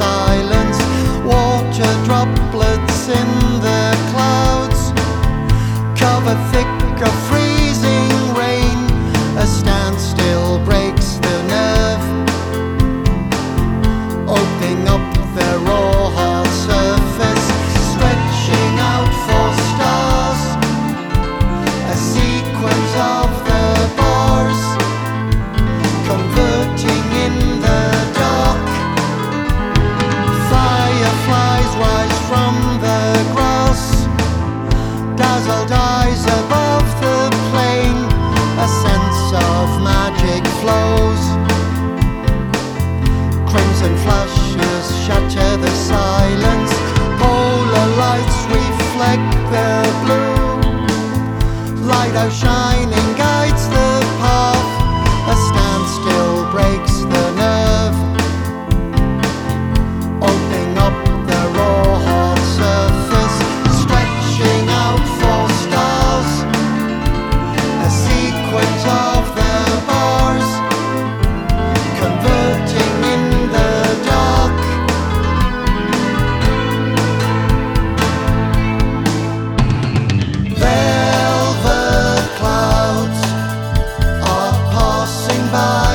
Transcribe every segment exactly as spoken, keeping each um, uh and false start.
silence. Water droplets in the clouds cover thick of freezing rain. A standstill breaks the nerve, opening up the raw hard surface, stretching out for stars. A sequence of the bars converting in the dark. Fireflies rise from the grass, dazzled eyes above the plain. A sense of magic flows, crimson flashes shatter the silence. Polar lights reflect the blue, lighthouse shining guides the path. A standstill breaks the nerve, opening up the raw hard surface, stretching out for stars. A sequence of the bars converting in the dark. Velvet clouds are passing by,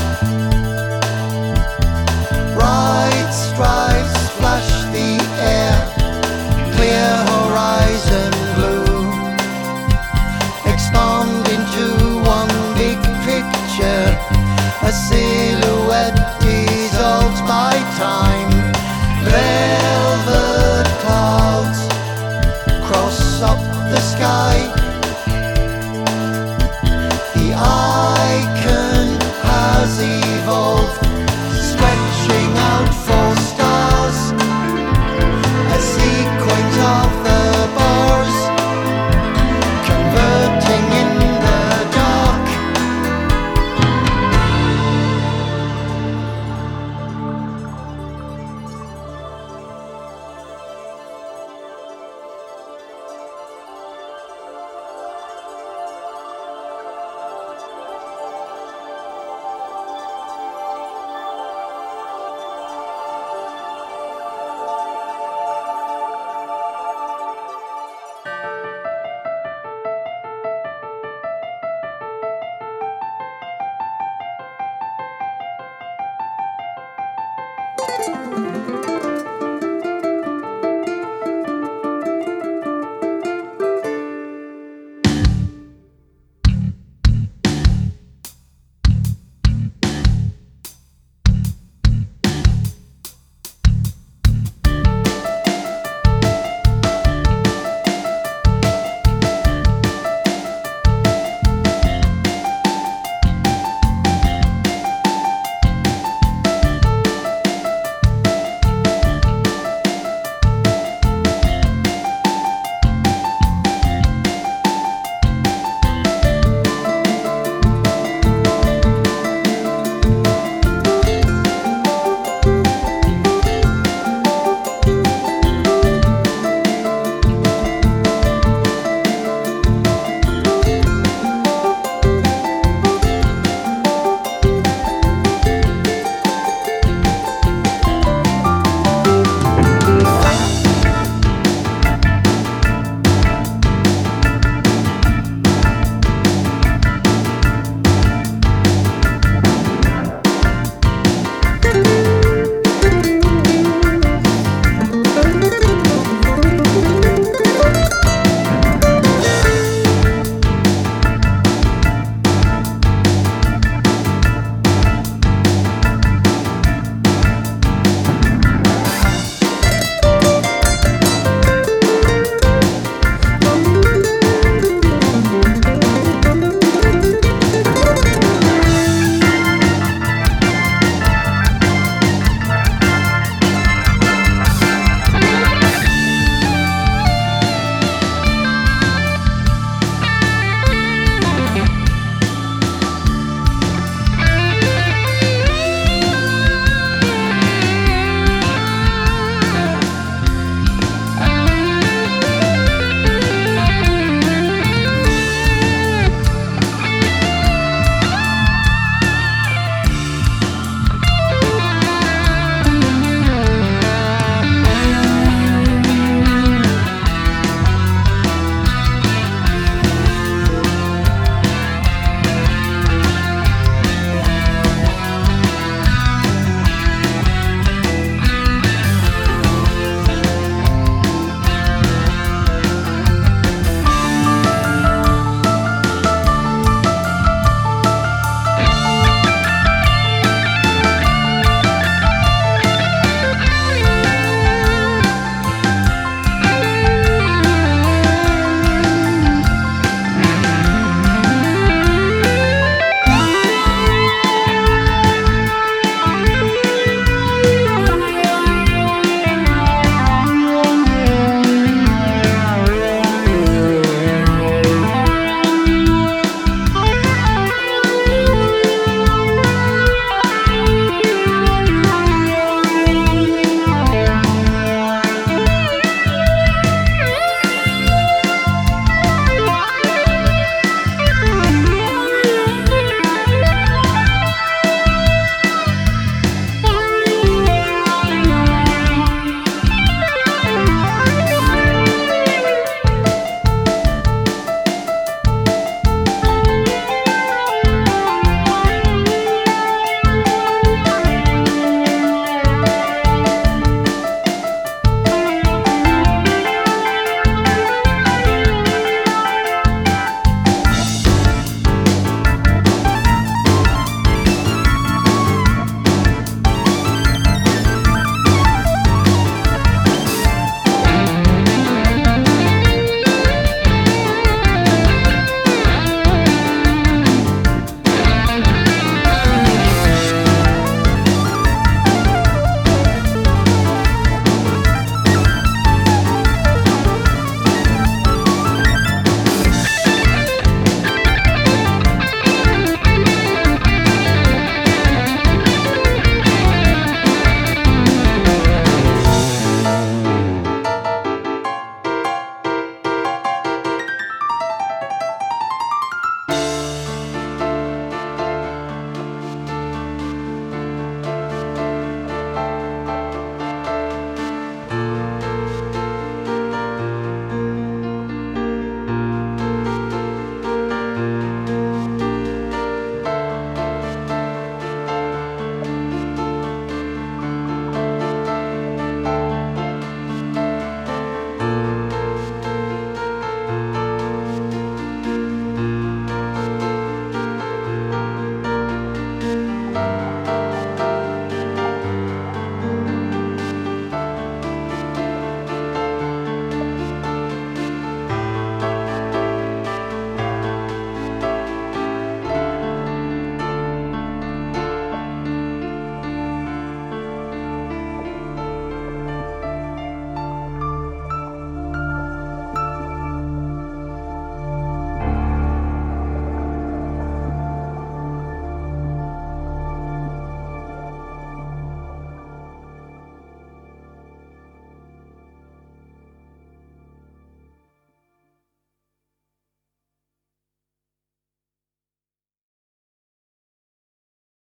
bright stripes flash the air, clear horizon blue, expand into one big picture. A silhouette